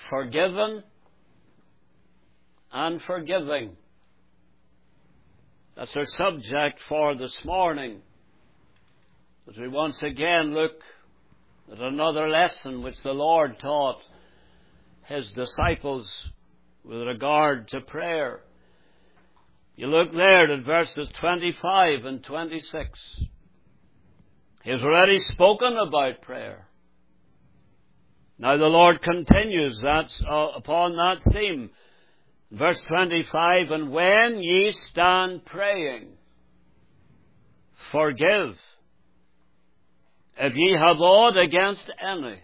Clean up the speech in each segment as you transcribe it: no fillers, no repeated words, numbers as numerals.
forgiven and forgiving. That's our subject for this morning, as we once again look at another lesson which the Lord taught His disciples with regard to prayer. You look there at verses 25 and 26. He has already spoken about prayer. Now the Lord continues upon that theme. Verse 25, and when ye stand praying, forgive, if ye have aught against any,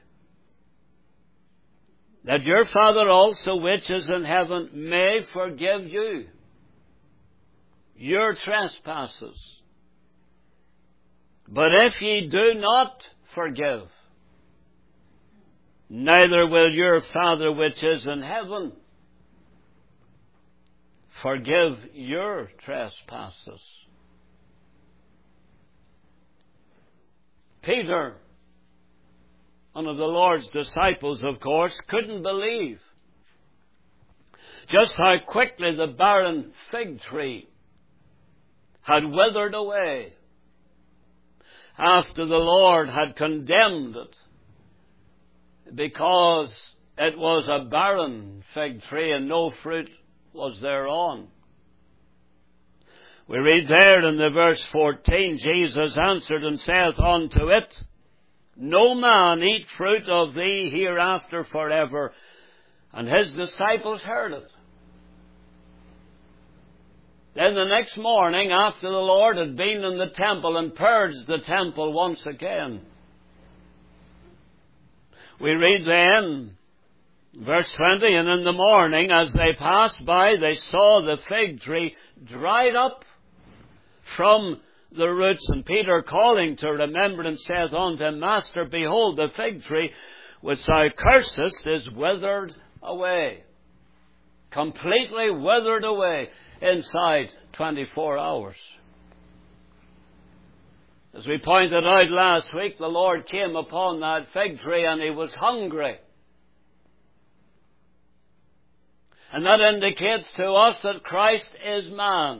that your Father also which is in heaven may forgive you your trespasses. But if ye do not forgive, neither will your Father which is in heaven forgive your trespasses. Peter, one of the Lord's disciples, of course, couldn't believe just how quickly the barren fig tree had withered away after the Lord had condemned it because it was a barren fig tree and no fruit was thereon. We read there in the verse 14, Jesus answered and saith unto it, no man eat fruit of thee hereafter forever. And his disciples heard it. Then the next morning, after the Lord had been in the temple and purged the temple once again, we read then, verse 20, and in the morning, as they passed by, they saw the fig tree dried up from the roots. And Peter, calling to remembrance, saith unto him, Master, behold, the fig tree which thou cursest is withered away. Completely withered away inside 24 hours. As we pointed out last week, the Lord came upon that fig tree and He was hungry. And that indicates to us that Christ is man.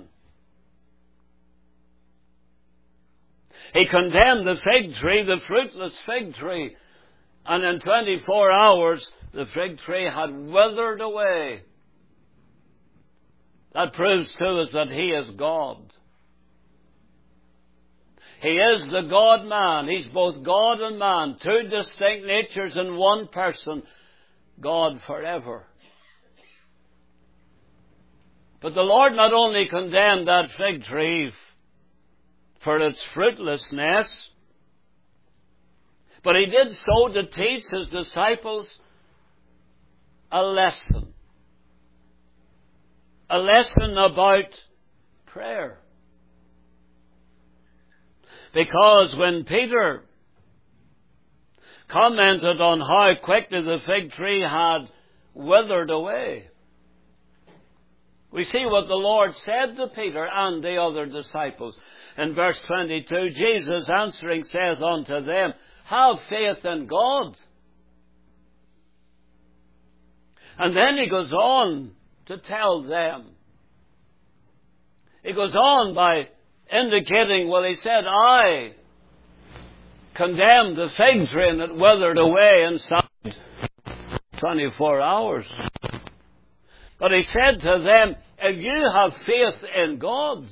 He condemned the fig tree, the fruitless fig tree, and in 24 hours the fig tree had withered away. That proves to us that He is God. He is the God-man. He's both God and man, two distinct natures in one person, God forever. But the Lord not only condemned that fig tree for its fruitlessness, but He did so to teach His disciples a lesson. A lesson about prayer. Because when Peter commented on how quickly the fig tree had withered away, we see what the Lord said to Peter and the other disciples. In verse 22, Jesus answering saith unto them, have faith in God. And then He goes on to tell them. He goes on by indicating, well, He said, I condemned the fig tree and it withered away inside 24 hours. But He said to them, if you have faith in God,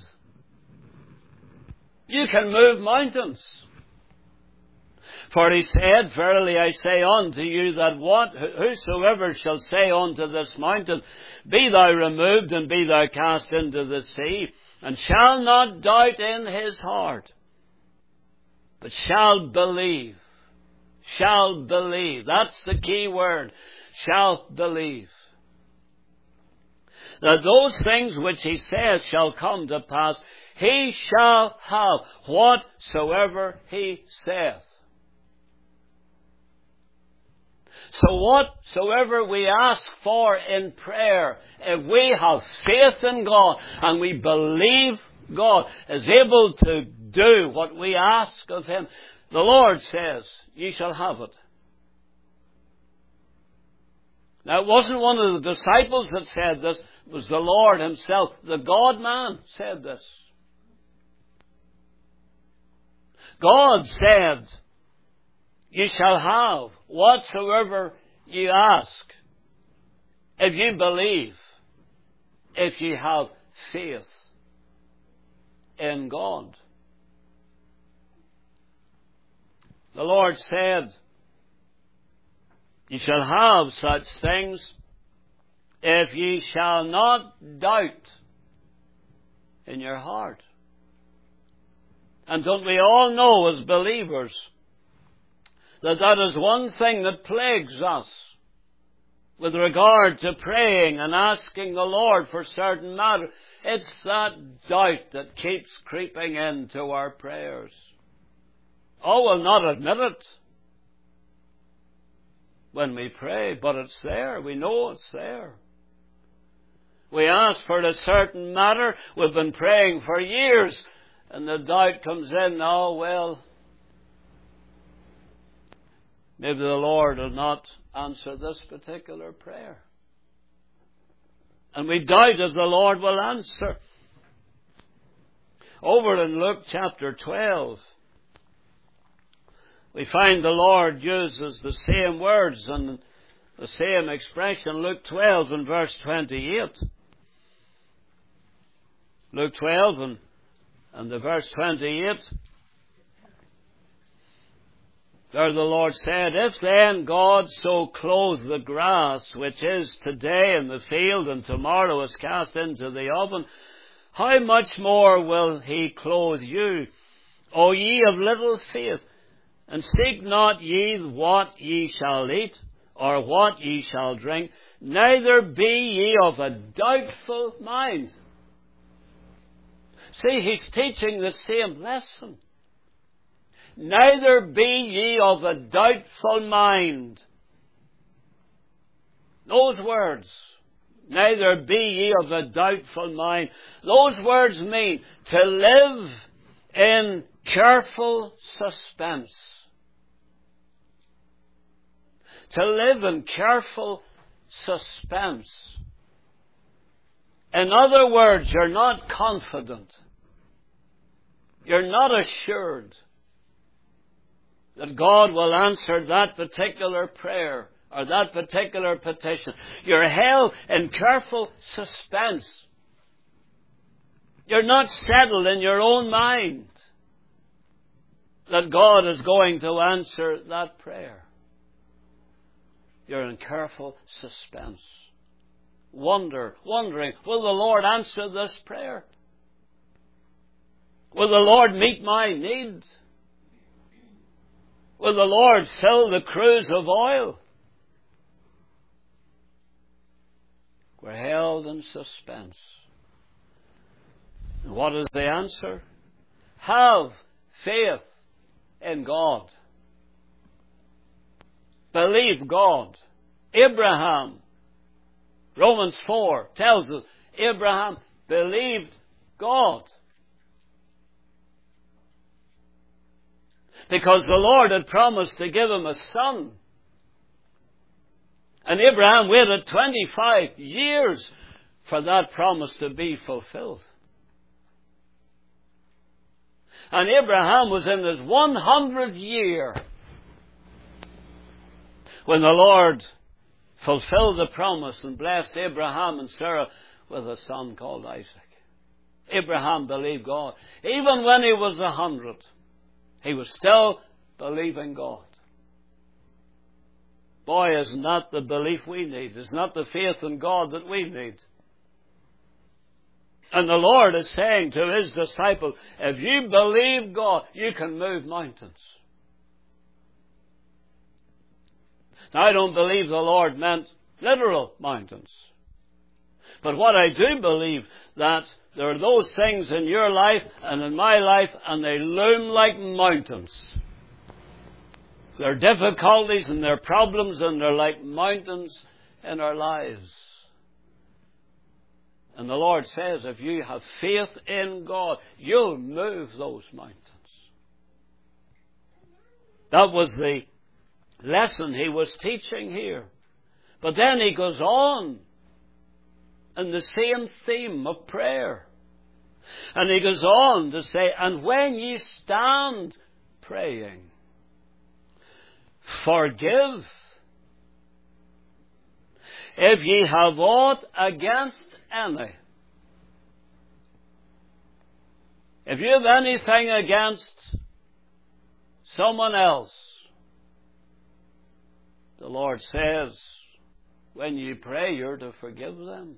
you can move mountains. For He said, verily I say unto you that whosoever shall say unto this mountain, be thou removed and be thou cast into the sea, and shall not doubt in his heart, but shall believe. Shall believe. That's the key word. Shall believe. That those things which He says shall come to pass, he shall have whatsoever he saith. So whatsoever we ask for in prayer, if we have faith in God and we believe God is able to do what we ask of Him, the Lord says, ye shall have it. Now, it wasn't one of the disciples that said this. It was the Lord himself. The God-man said this. God said, "You shall have whatsoever you ask, if you believe, if you have faith in God." The Lord said, "You shall have such things if ye shall not doubt in your heart." And don't we all know as believers that that is one thing that plagues us with regard to praying and asking the Lord for certain matters? It's that doubt that keeps creeping into our prayers. Oh, we'll not admit it when we pray, but it's there. We know it's there. We ask for a certain matter. We've been praying for years, and the doubt comes in. Oh, well, maybe the Lord will not answer this particular prayer. And we doubt if the Lord will answer. Over in Luke chapter 12, we find the Lord uses the same words and the same expression. Luke 12 and verse 28. Luke 12 and the verse 28. There the Lord said, "If then God so clothe the grass, which is today in the field and tomorrow is cast into the oven, how much more will he clothe you, O ye of little faith? And seek not ye what ye shall eat, or what ye shall drink, neither be ye of a doubtful mind." See, he's teaching the same lesson. Neither be ye of a doubtful mind. Those words, neither be ye of a doubtful mind, those words mean to live in careful suspense. To live in careful suspense. In other words, you're not confident. You're not assured that God will answer that particular prayer or that particular petition. You're held in careful suspense. You're not settled in your own mind that God is going to answer that prayer. You're in careful suspense. Wondering, will the Lord answer this prayer? Will the Lord meet my needs? Will the Lord fill the cruse of oil? We're held in suspense. And what is the answer? Have faith in God. Believe God. Abraham, Romans 4 tells us, Abraham believed God. Because the Lord had promised to give him a son. And Abraham waited 25 years for that promise to be fulfilled. And Abraham was in his 100th year when the Lord fulfilled the promise and blessed Abraham and Sarah with a son called Isaac. Abraham believed God. Even when he was 100, he was still believing God. Boy, isn't that the belief we need? Isn't that the faith in God that we need? And the Lord is saying to his disciples, if you believe God, you can move mountains. Now, I don't believe the Lord meant literal mountains. But what I do believe, that there are those things in your life and in my life, and they loom like mountains. There are difficulties and there are problems, and they're like mountains in our lives. And the Lord says, if you have faith in God, you'll move those mountains. That was the lesson he was teaching here. But then he goes on in the same theme of prayer. And he goes on to say, and when ye stand praying, forgive if ye have aught against any. If you have anything against someone else, the Lord says, when you pray, you're to forgive them.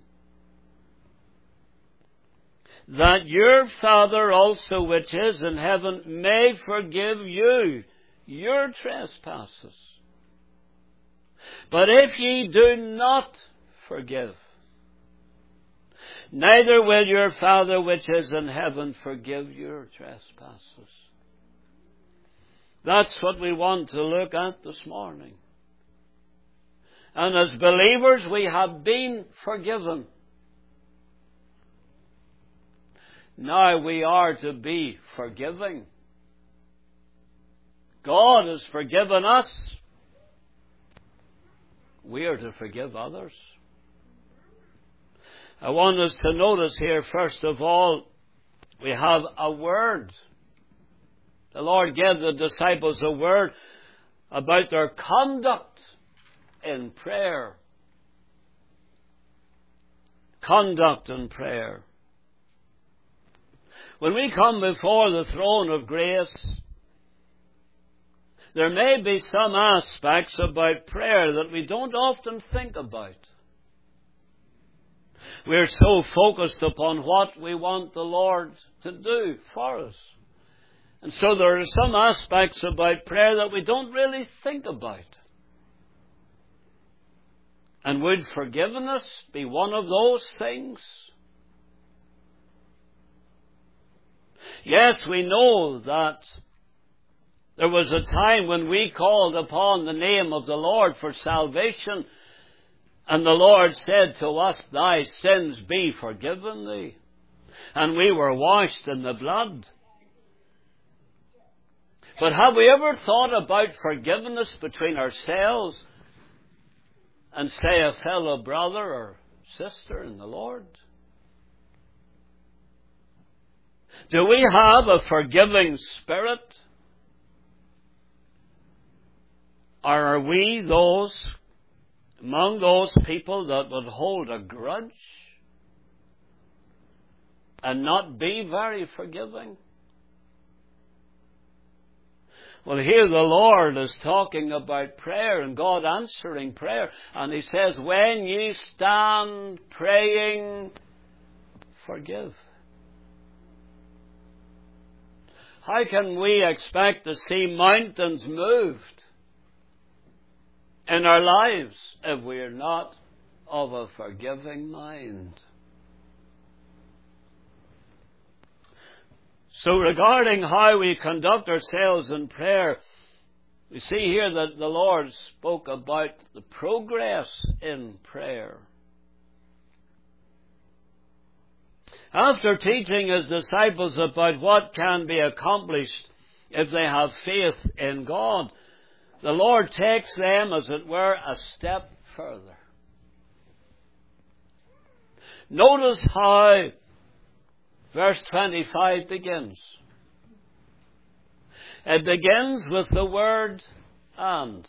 That your Father also which is in heaven may forgive you your trespasses. But if ye do not forgive, neither will your Father which is in heaven forgive your trespasses. That's what we want to look at this morning. And as believers, we have been forgiven. Now we are to be forgiving. God has forgiven us. We are to forgive others. I want us to notice here, first of all, we have a word. The Lord gave the disciples a word about their conduct in prayer. Conduct in prayer. When we come before the throne of grace, there may be some aspects about prayer that we don't often think about. We're so focused upon what we want the Lord to do for us. And so there are some aspects about prayer that we don't really think about. And would forgiveness be one of those things? Yes, we know that there was a time when we called upon the name of the Lord for salvation, and the Lord said to us, thy sins be forgiven thee. And we were washed in the blood. But have we ever thought about forgiveness between ourselves and, say, a fellow brother or sister in the Lord? Do we have a forgiving spirit? Or are we among those people that would hold a grudge and not be very forgiving? Well, here the Lord is talking about prayer and God answering prayer. And He says, when ye stand praying, forgive. How can we expect to see mountains moved in our lives if we are not of a forgiving mind? So regarding how we conduct ourselves in prayer, we see here that the Lord spoke about the progress in prayer. After teaching His disciples about what can be accomplished if they have faith in God, the Lord takes them, as it were, a step further. Notice how verse 25 begins. It begins with the word and.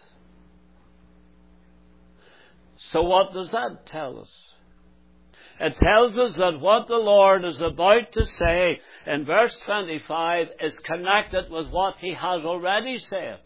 So what does that tell us? It tells us that what the Lord is about to say in verse 25 is connected with what He has already said.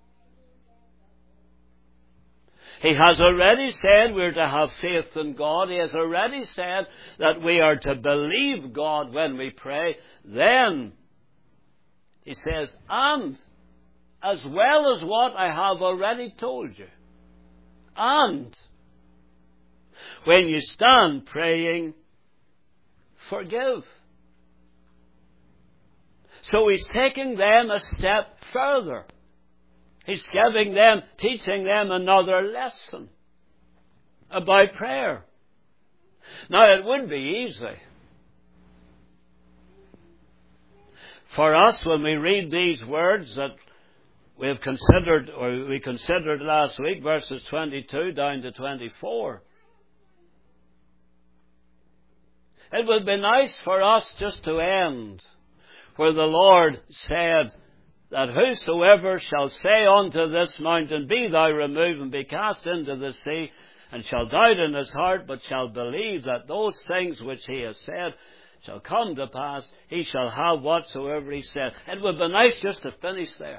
He has already said we're to have faith in God. He has already said that we are to believe God when we pray. Then He says, and as well as what I have already told you, and when you stand praying, forgive. So He's taking them a step further. He's teaching them another lesson about prayer. Now, it would be easy for us when we read these words that we considered last week verses 22 down to 24. It would be nice for us just to end where the Lord said that whosoever shall say unto this mountain, Be thou removed and be cast into the sea, and shall doubt in his heart, but shall believe that those things which he has said shall come to pass, he shall have whatsoever he said. It would be nice just to finish there.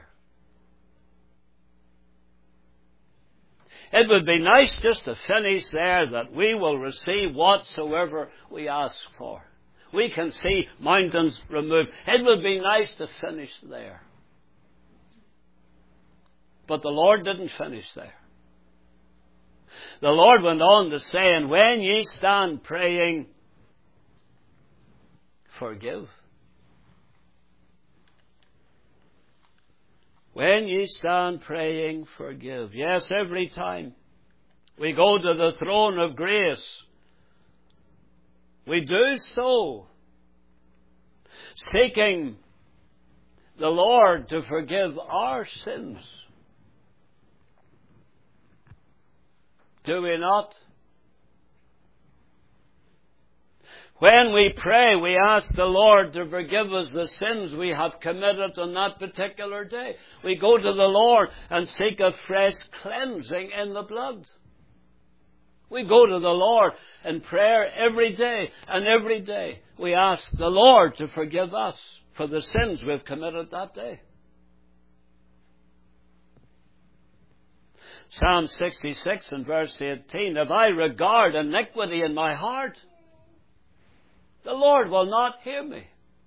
It would be nice just to finish there, that we will receive whatsoever we ask for. We can see mountains removed. It would be nice to finish there. But the Lord didn't finish there. The Lord went on to say, And when ye stand praying, forgive. When ye stand praying, forgive. Yes, every time we go to the throne of grace, we do so seeking the Lord to forgive our sins. Do we not? When we pray, we ask the Lord to forgive us the sins we have committed on that particular day. We go to the Lord and seek a fresh cleansing in the blood. We go to the Lord in prayer every day, and every day we ask the Lord to forgive us for the sins we've committed that day. Psalm 66 and verse 18, If I regard iniquity in my heart, the Lord will not hear me.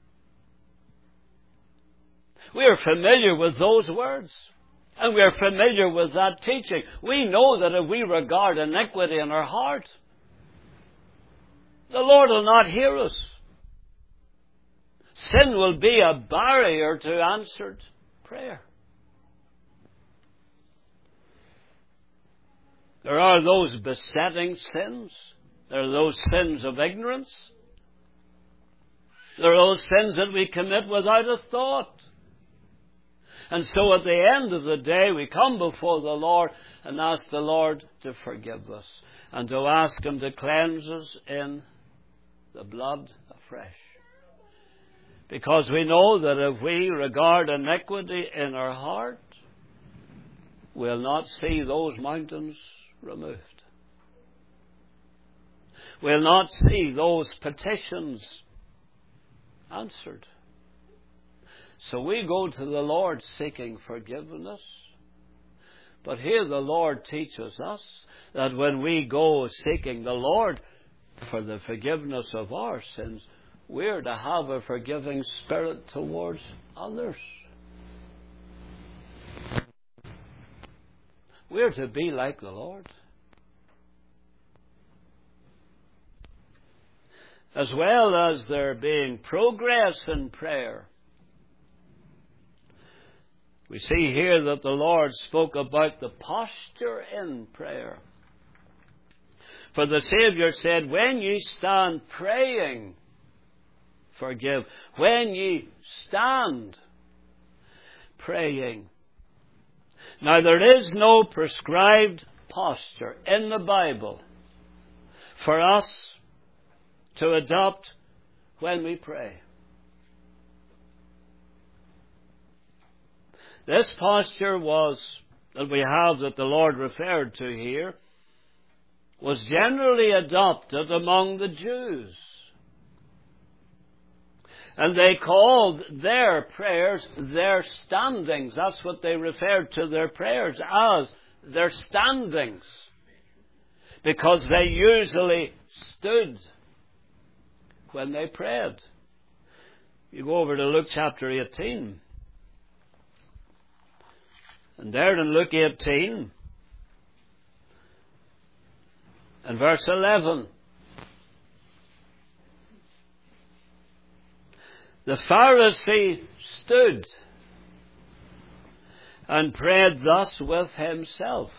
We are familiar with those words, and we are familiar with that teaching. We know that if we regard iniquity in our heart, the Lord will not hear us. Sin will be a barrier to answered prayer. There are those besetting sins. There are those sins of ignorance. There are those sins that we commit without a thought. And so at the end of the day, we come before the Lord and ask the Lord to forgive us and to ask Him to cleanse us in the blood afresh. Because we know that if we regard iniquity in our heart, we'll not see those mountains removed. We'll not see those petitions answered. So we go to the Lord seeking forgiveness. But here the Lord teaches us that when we go seeking the Lord for the forgiveness of our sins, we're to have a forgiving spirit towards others. We're to be like the Lord. As well as there being progress in prayer, we see here that the Lord spoke about the posture in prayer. For the Saviour said, When ye stand praying, forgive. When ye stand praying. Now there is no prescribed posture in the Bible for us to adopt when we pray. This posture that we have that the Lord referred to here was generally adopted among the Jews. And they called their prayers their standings. That's what they referred to their prayers as, their standings. Because they usually stood when they prayed. You go over to Luke chapter 18. And there in Luke 18, and verse 11, the Pharisee stood and prayed thus with himself.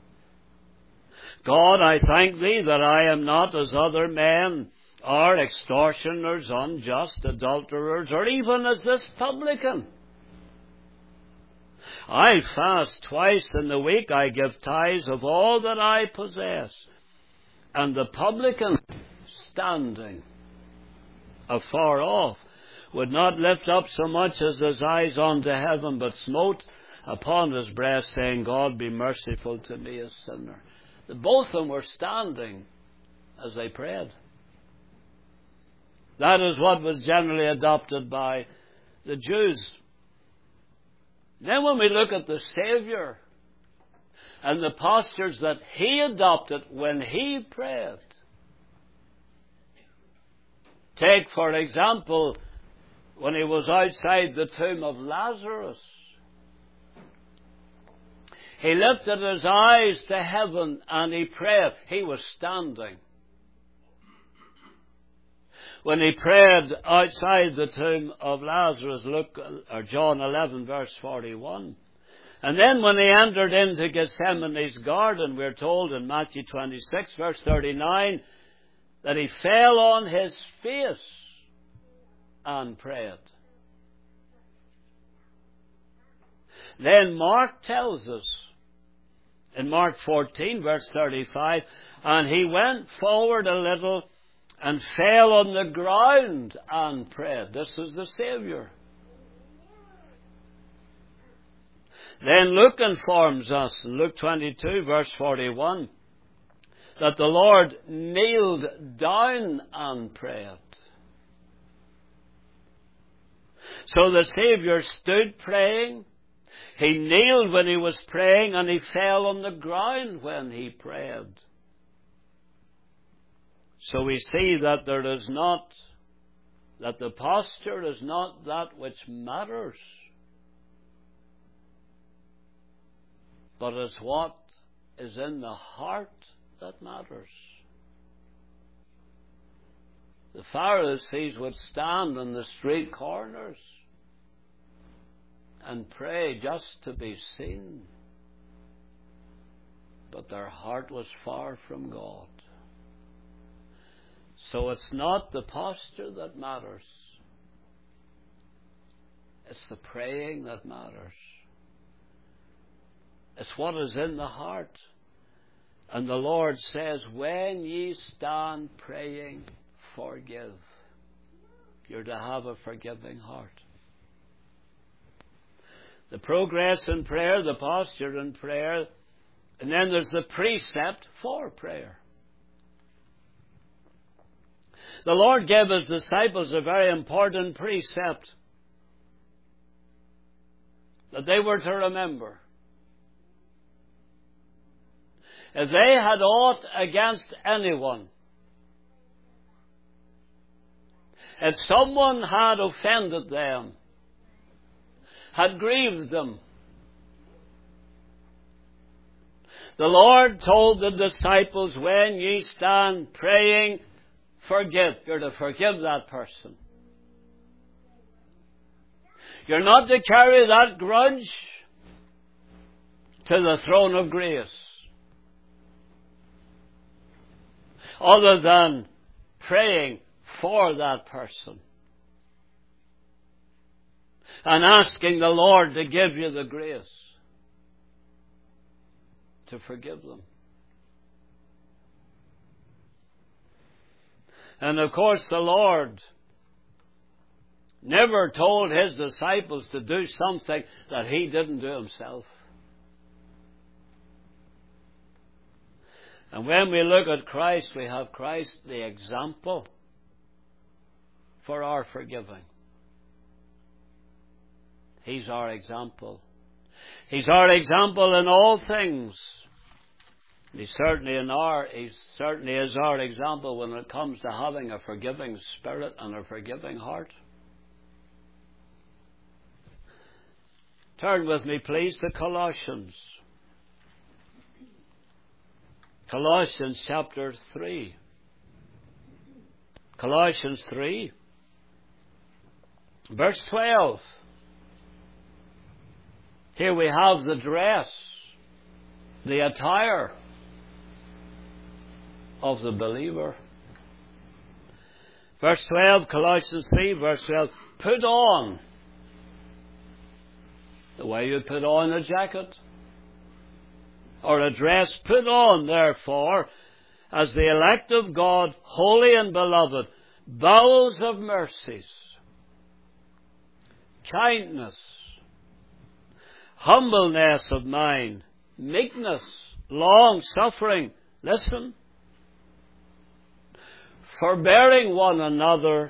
God, I thank Thee that I am not as other men, or extortioners, unjust, adulterers, or even as this publican. I fast twice in the week. I give tithes of all that I possess. And the publican, standing afar off, would not lift up so much as his eyes unto heaven, but smote upon his breast, saying, God, be merciful to me, a sinner. Both of them were standing as they prayed. That is what was generally adopted by the Jews. Then when we look at the Savior and the postures that He adopted when He prayed, take, for example, when He was outside the tomb of Lazarus, He lifted His eyes to heaven and He prayed. He was standing. When He prayed outside the tomb of Lazarus, John 11 verse 41. And then when He entered into Gethsemane's garden, we're told in Matthew 26 verse 39, that He fell on His face and prayed. Then Mark tells us, in Mark 14 verse 35, and He went forward a little and fell on the ground and prayed. This is the Savior. Then Luke informs us, in Luke 22 verse 41, that the Lord kneeled down and prayed. So the Savior stood praying, He kneeled when He was praying, and He fell on the ground when He prayed. So we see that that the posture is not that which matters, but it's what is in the heart that matters. The Pharisees would stand on the street corners and pray just to be seen, but their heart was far from God. So it's not the posture that matters. It's the praying that matters. It's what is in the heart. And the Lord says, when ye stand praying, forgive. You're to have a forgiving heart. The progress in prayer, the posture in prayer, and then there's the precept for prayer. The Lord gave His disciples a very important precept that they were to remember. If they had aught against anyone, if someone had offended them, had grieved them, the Lord told the disciples, when ye stand praying, forgive. You're to forgive that person. You're not to carry that grudge to the throne of grace, other than praying for that person and asking the Lord to give you the grace to forgive them. And of course the Lord never told His disciples to do something that He didn't do Himself. And when we look at Christ, we have Christ the example for our forgiving. He's our example. He's our example in all things. He certainly is our example when it comes to having a forgiving spirit and a forgiving heart. Turn with me, please, to Colossians. Colossians chapter 3. Colossians 3, verse 12. Here we have the dress, the attire of the believer. Verse 12, Colossians 3, verse 12. Put on The way you put on a jacket or a dress, put on, therefore, as the elect of God, holy and beloved, bowels of mercies, kindness, humbleness of mind, meekness, long-suffering. Listen. Forbearing one another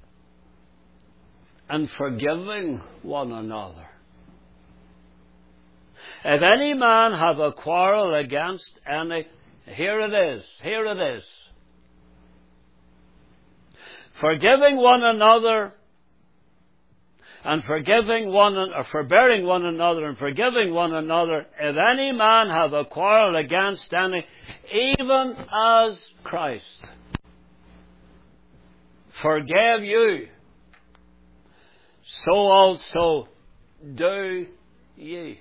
and forgiving one another. If any man have a quarrel against any, here it is. Forgiving one another and forbearing one another and forgiving one another, if any man have a quarrel against any, even as Christ forgave you, so also do ye.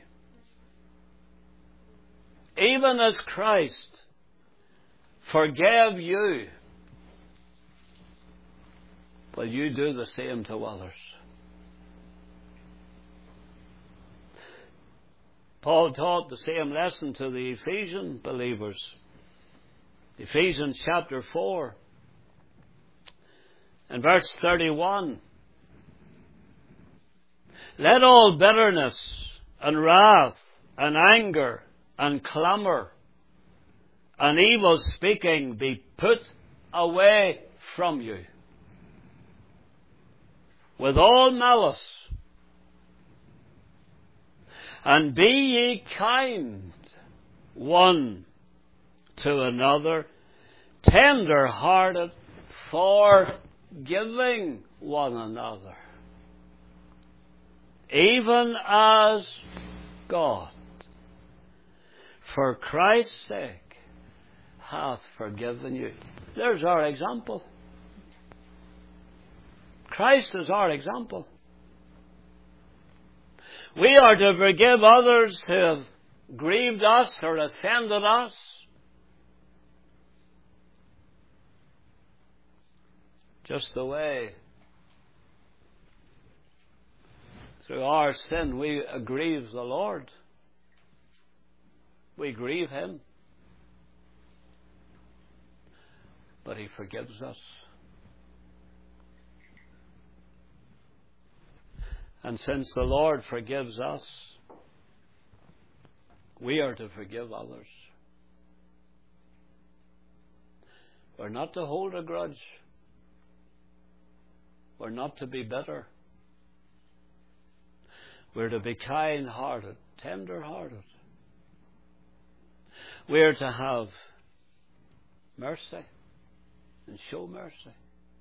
Even as Christ forgave you, will you do the same to others? Paul taught the same lesson to the Ephesian believers. Ephesians chapter 4 and verse 31. Let all bitterness and wrath and anger and clamour and evil speaking be put away from you, with all malice. And be ye kind one to another, tender-hearted, forgiving one another, even as God, for Christ's sake, hath forgiven you. There's our example. Christ is our example. We are to forgive others who have grieved us or offended us. Just the way through our sin we grieve the Lord. We grieve Him. But He forgives us. And since the Lord forgives us, we are to forgive others. We're not to hold a grudge. We're not to be bitter. We're to be kind-hearted, tender-hearted. We're to have mercy and show mercy.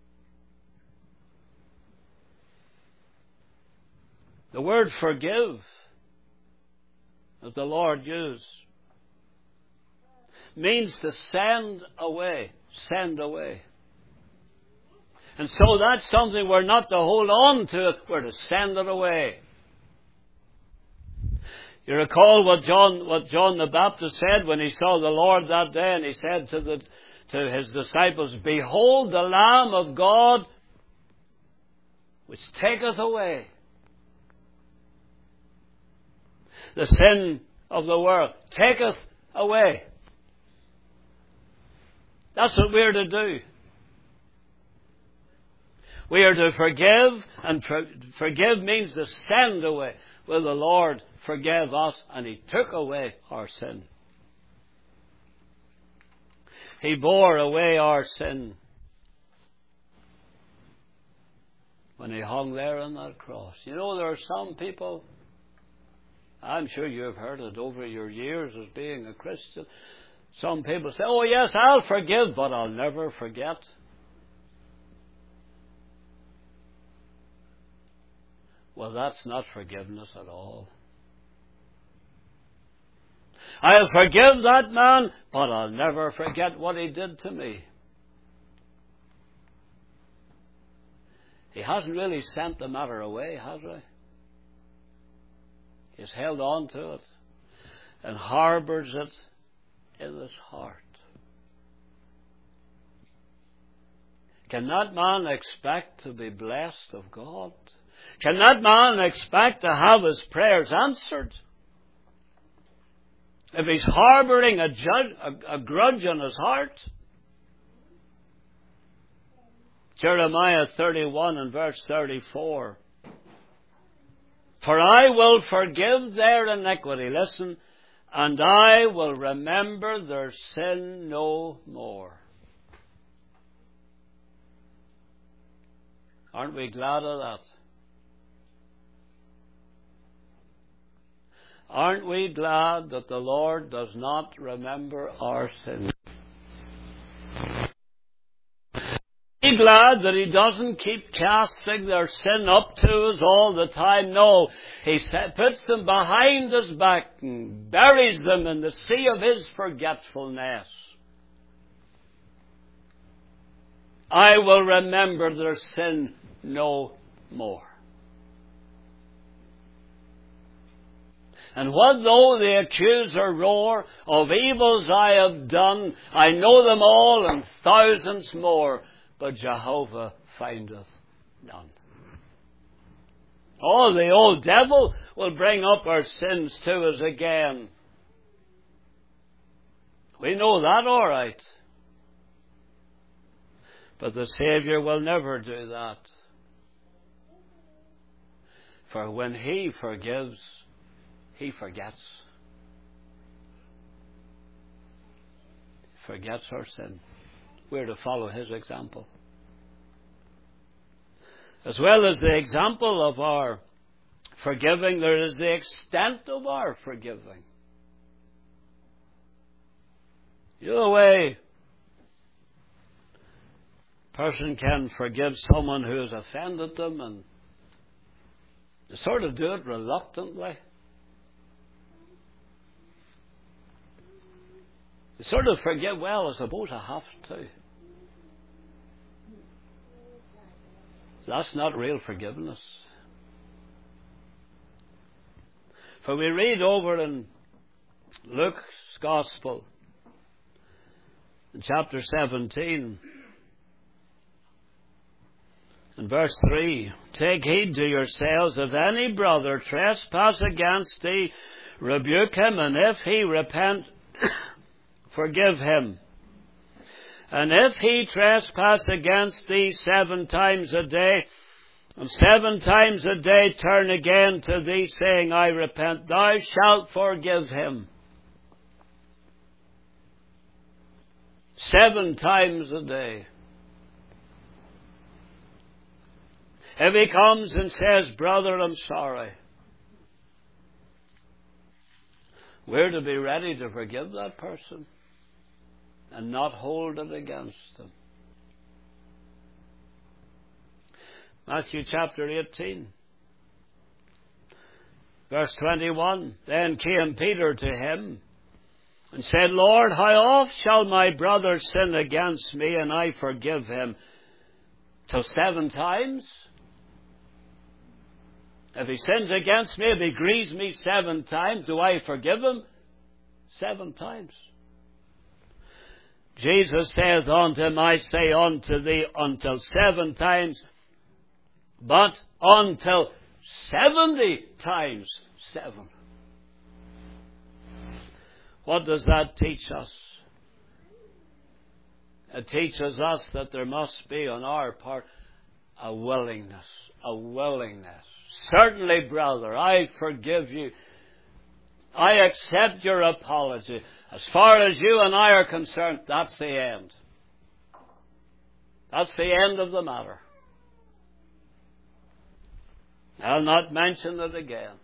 The word forgive that the Lord used means to send away. Send away. And so that's something we're not to hold on to, we're to send it away. You recall what John the Baptist said when he saw the Lord that day, and he said to his disciples, Behold the Lamb of God which taketh away the sin of the world. Taketh away. That's what we're to do. We are to forgive, and forgive means to send away. Well, the Lord forgave us, and He took away our sin. He bore away our sin when He hung there on that cross. You know, there are some people, I'm sure you have heard it over your years as being a Christian. Some people say, oh yes, I'll forgive, but I'll never forget. Well, that's not forgiveness at all. I'll forgive that man, but I'll never forget what he did to me. He hasn't really sent the matter away, has he? He's held on to it and harbours it in his heart. Can that man expect to be blessed of God? Can that man expect to have his prayers answered if he's harbouring a grudge in his heart? Jeremiah 31 and verse 34. For I will forgive their iniquity, listen, and I will remember their sin no more. Aren't we glad of that? Aren't we glad that the Lord does not remember our sins? Be glad that He doesn't keep casting their sin up to us all the time. No, He puts them behind His back and buries them in the sea of His forgetfulness. I will remember their sin no more. And what though the accuser roar of evils I have done, I know them all and thousands more, but Jehovah findeth none. Oh, the old devil will bring up our sins to us again. We know that all right. But the Saviour will never do that. For when He forgives, He forgets. He forgets our sin. We're to follow His example. As well as the example of our forgiving, there is the extent of our forgiving. You know the way a person can forgive someone who has offended them, and they sort of do it reluctantly. They sort of forgive, well, I suppose I have to. That's not real forgiveness. For we read over in Luke's Gospel, in chapter 17, in verse 3, take heed to yourselves, if any brother trespass against thee, rebuke him, and if he repent, forgive him. And if he trespass against thee 7 times a day, and 7 times a day turn again to thee, saying, I repent, thou shalt forgive him. 7 times a day. If he comes and says, brother, I'm sorry, we're to be ready to forgive that person and not hold it against them. Matthew chapter 18, verse 21. Then came Peter to him and said, Lord, how oft shall my brother sin against me and I forgive him? Till 7 times? If he sins against me, if he grieves me 7 times, do I forgive him? 7 times. Jesus saith unto him, I say unto thee, until 7 times, but until 70 times 7. What does that teach us? It teaches us that there must be on our part a willingness. A willingness. Certainly, brother, I forgive you. I accept your apology. As far as you and I are concerned, that's the end. That's the end of the matter. I'll not mention it again.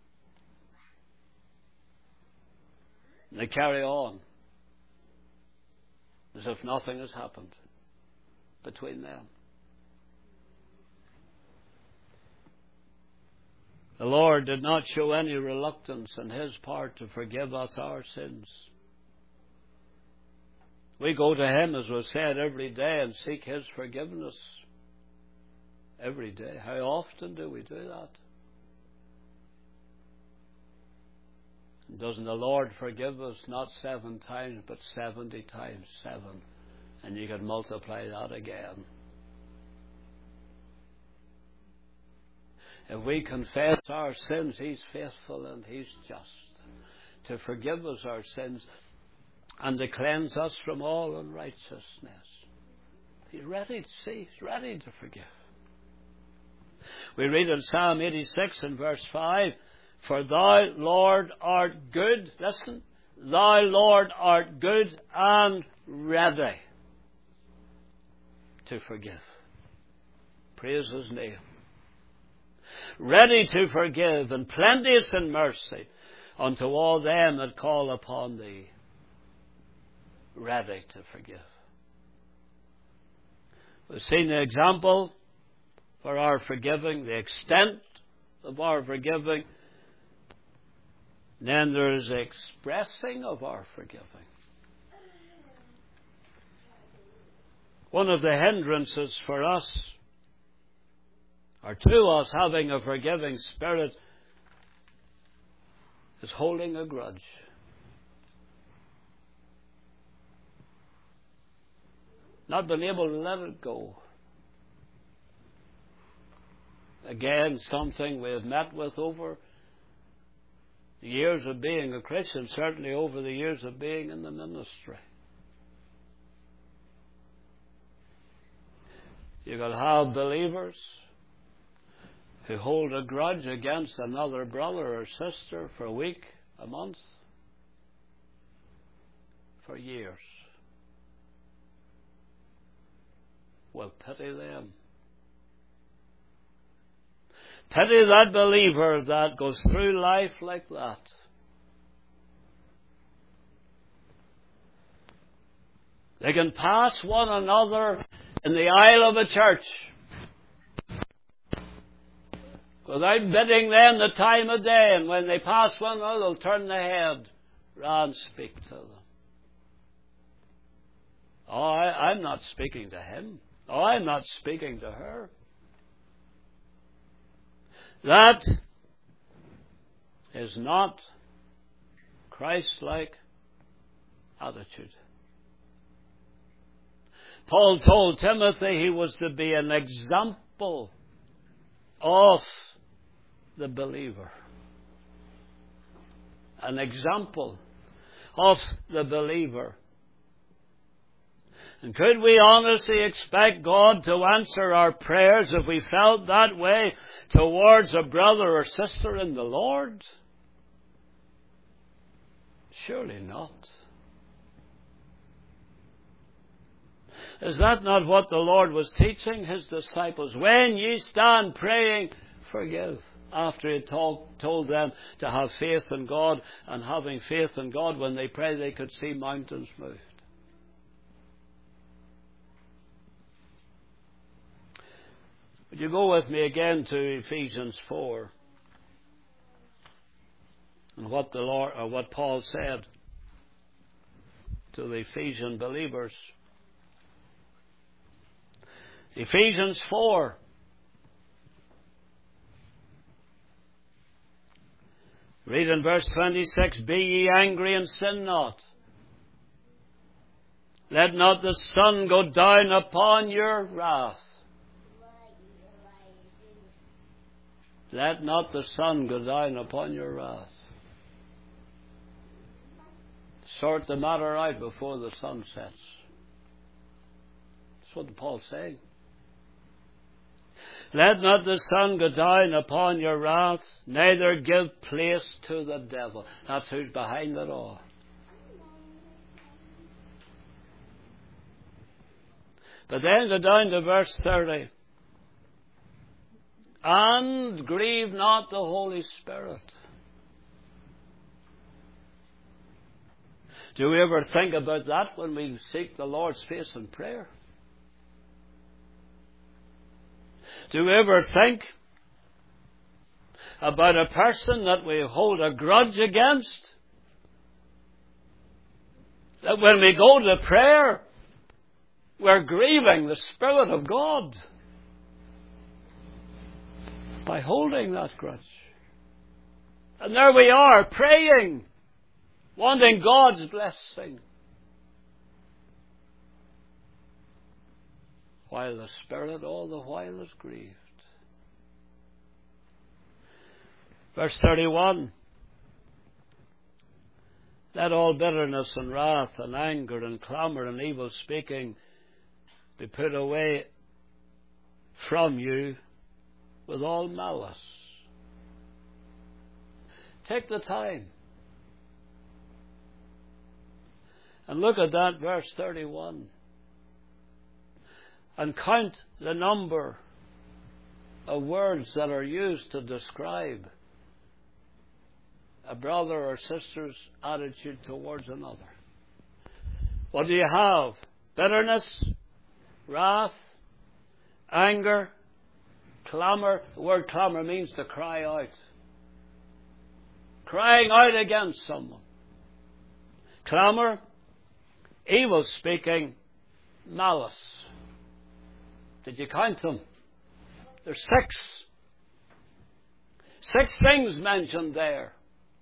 They carry on as if nothing has happened between them. The Lord did not show any reluctance on His part to forgive us our sins. We go to Him, as was said, every day and seek His forgiveness. Every day. How often do we do that? Doesn't the Lord forgive us not 7 times, but 70 times 7? And you can multiply that again. If we confess our sins, He's faithful and He's just to forgive us our sins and to cleanse us from all unrighteousness. He's ready to see. He's ready to forgive. We read in Psalm 86 and verse 5, "For Thou, Lord, art good," listen, "Thou, Lord, art good and ready to forgive." Praise His name. Ready to forgive and plenteous in mercy unto all them that call upon Thee. Ready to forgive. We've seen the example for our forgiving, the extent of our forgiving. Then there's the expressing of our forgiving. One of the hindrances for us, or to us having a forgiving spirit, is holding a grudge. Not being able to let it go. Again, something we have met with over the years of being a Christian, certainly over the years of being in the ministry. You could have believers who hold a grudge against another brother or sister for a week, a month, for years. Well, pity them. Pity that believer that goes through life like that. They can pass one another in the aisle of a church without bidding them the time of day, and when they pass one another, they'll turn their head rather than speak to them. Oh, I'm not speaking to him. Oh, I'm not speaking to her. That is not Christ-like attitude. Paul told Timothy he was to be an example of the believer. An example of the believer. And could we honestly expect God to answer our prayers if we felt that way towards a brother or sister in the Lord? Surely not. Is that not what the Lord was teaching His disciples? When ye stand praying, forgive. After He told them to have faith in God, and having faith in God, when they pray, they could see mountains moved. Would you go with me again to Ephesians 4 and what the Lord, or what Paul said to the Ephesian believers? Ephesians 4. Read in verse 26, "Be ye angry and sin not. Let not the sun go down upon your wrath." Let not the sun go down upon your wrath. Sort the matter out before the sun sets. That's what Paul's saying. Let not the sun go down upon your wrath, neither give place to the devil. That's who's behind it all. But then go down to verse 30. "And grieve not the Holy Spirit." Do we ever think about that when we seek the Lord's face in prayer? Do we ever think about a person that we hold a grudge against? That when we go to prayer, we're grieving the Spirit of God by holding that grudge. And there we are, praying, wanting God's blessing, while the Spirit all the while is grieved. Verse 31. Let all bitterness and wrath and anger and clamour and evil speaking be put away from you with all malice. Take the time and look at that verse 31 and count the number of words that are used to describe a brother or sister's attitude towards another. What do you have? Bitterness, wrath, anger, clamour. The word clamour means to cry out. Crying out against someone. Clamour, evil speaking, malice. Did you count them? There's 6. 6 things mentioned there.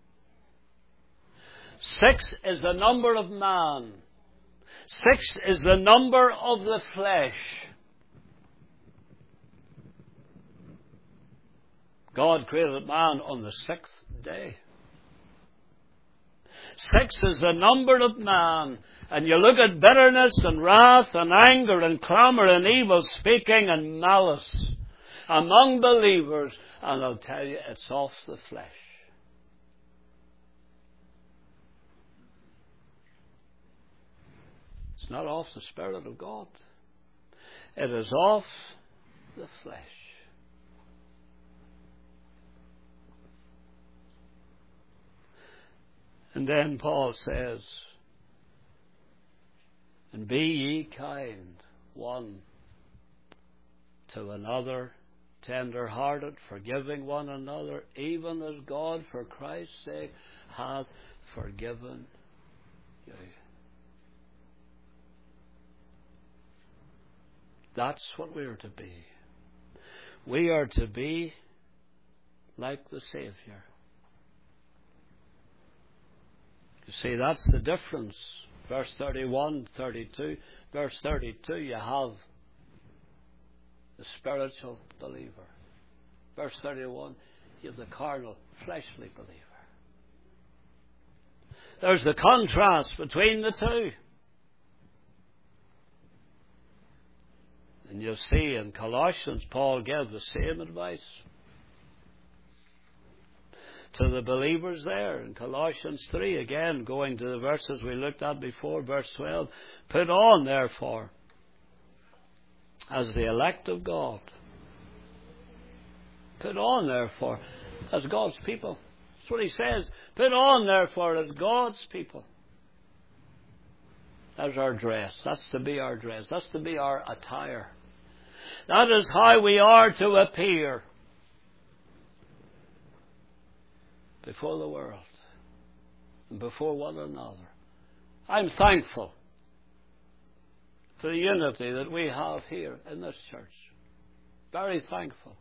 6 is the number of man. 6 is the number of the flesh. God created man on the 6th day. 6 is the number of man. And you look at bitterness and wrath and anger and clamour and evil speaking and malice among believers, and I'll tell you, it's off the flesh. It's not off the Spirit of God. It is off the flesh. And then Paul says, and be ye kind one to another, tender-hearted, forgiving one another, even as God, for Christ's sake, hath forgiven you. That's what we are to be. We are to be like the Saviour. You see, that's the difference. Verse 31, 32. Verse 32, you have the spiritual believer. Verse 31, you have the carnal, fleshly believer. There's the contrast between the two. And you'll see in Colossians, Paul gave the same advice to the believers there. In Colossians 3, again, going to the verses we looked at before, verse 12, put on, therefore, as the elect of God. Put on, therefore, as God's people. That's what he says. Put on, therefore, as God's people. That's our dress. That's to be our dress. That's to be our attire. That is how we are to appear before the world and before one another. I'm thankful for the unity that we have here in this church. Very thankful.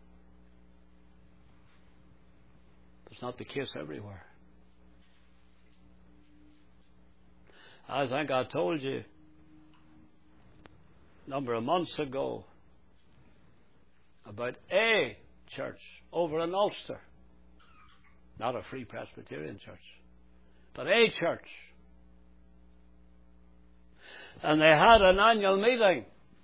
It's not the case everywhere. I think I told you a number of months ago about a church over in Ulster. Not a Free Presbyterian church, but a church. And they had an annual meeting.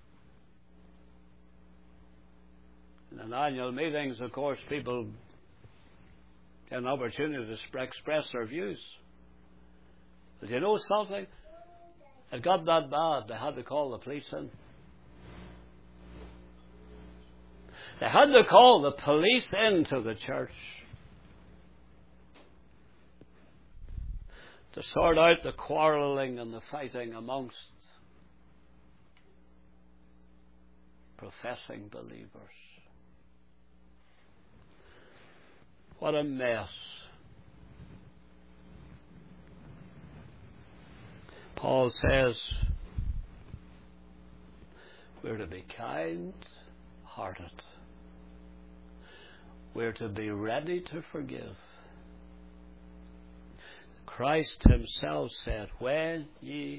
And in annual meetings, of course, people get an opportunity to express their views. But you know something? It got that bad, they had to call the police in. They had to call the police into the church to sort out the quarrelling and the fighting amongst professing believers. What a mess. Paul says we're to be kind-hearted. We're to be ready to forgive. Christ himself said, when ye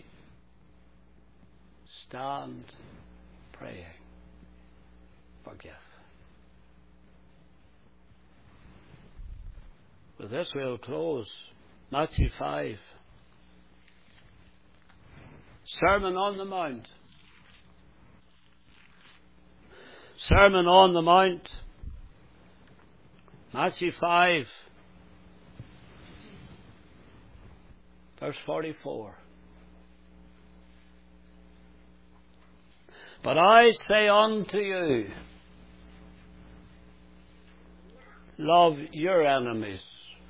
stand praying, forgive. With this we'll close. Matthew 5. Sermon on the Mount. Sermon on the Mount. Matthew 5, verse 44. But I say unto you, love your enemies.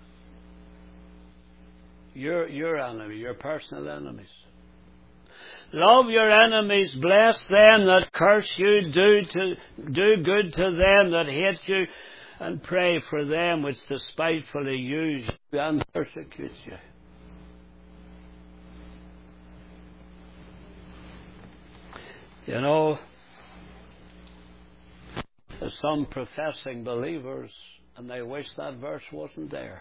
Your enemy, your personal enemies. Love your enemies, bless them that curse you, do good to them that hate you, and pray for them which despitefully use you and persecute you. You know, there's some professing believers, and they wish that verse wasn't there.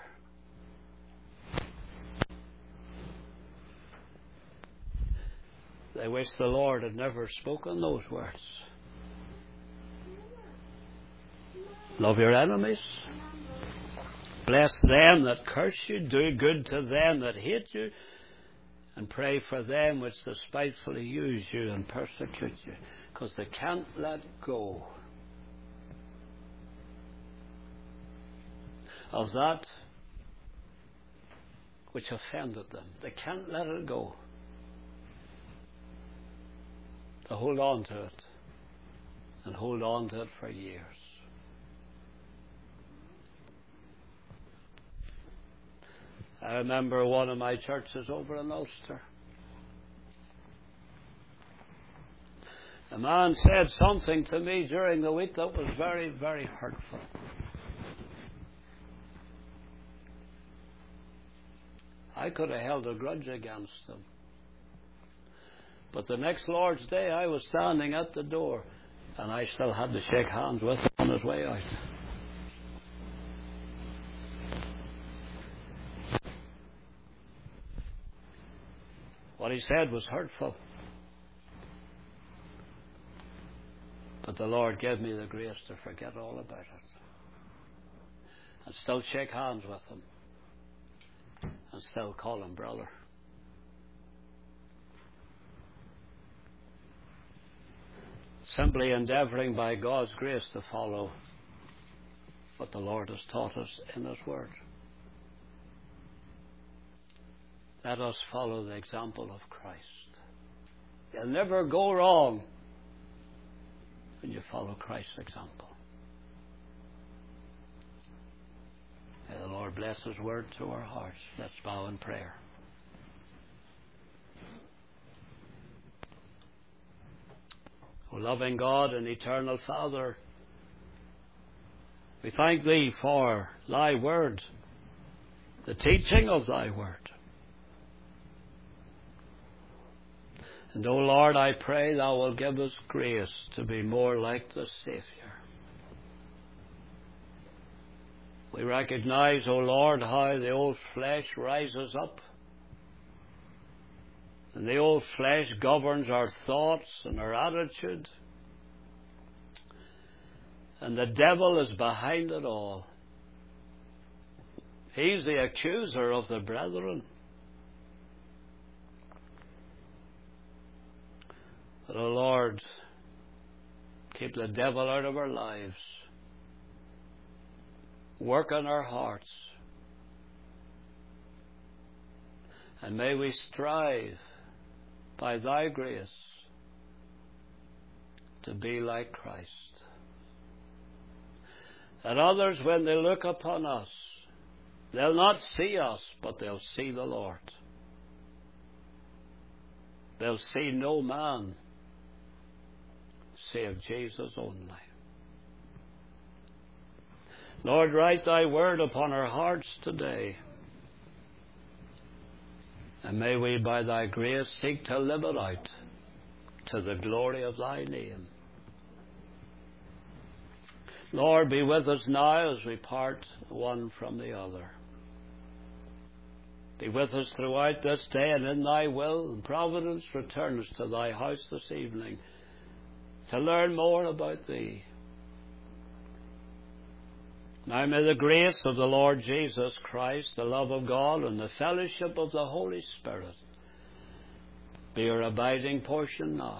They wish the Lord had never spoken those words. Love your enemies. Bless them that curse you. Do good to them that hate you. And pray for them which despitefully use you and persecute you. Because they can't let go of that which offended them. They can't let it go. They hold on to it. And hold on to it for years. I remember one of my churches over in Ulster. A man said something to me during the week that was very, very hurtful. I could have held a grudge against him. But the next Lord's Day I was standing at the door and I still had to shake hands with him on his way out. What he said was hurtful. But the Lord gave me the grace to forget all about it. And still shake hands with him. And still call him brother. Simply endeavouring by God's grace to follow what the Lord has taught us in His Word. Let us follow the example of Christ. You'll never go wrong when you follow Christ's example. May the Lord bless His Word to our hearts. Let's bow in prayer. O loving God and eternal Father, we thank Thee for Thy Word, the teaching of Thy Word. And, O Lord, I pray Thou will give us grace to be more like the Saviour. We recognize, O Lord, how the old flesh rises up. And the old flesh governs our thoughts and our attitude. And the devil is behind it all. He's the accuser of the brethren. But, O Lord, keep the devil out of our lives. Work on our hearts. And may we strive by Thy grace to be like Christ. That others, when they look upon us, they'll not see us, but they'll see the Lord. They'll see no man save Jesus only. Lord, write Thy Word upon our hearts today. And may we, by Thy grace, seek to live it out to the glory of Thy name. Lord, be with us now as we part one from the other. Be with us throughout this day, and in Thy will and providence return us to Thy house this evening to learn more about Thee. Now may the grace of the Lord Jesus Christ, the love of God, and the fellowship of the Holy Spirit be your abiding portion now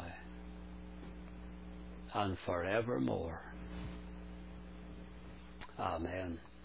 and forevermore. Amen.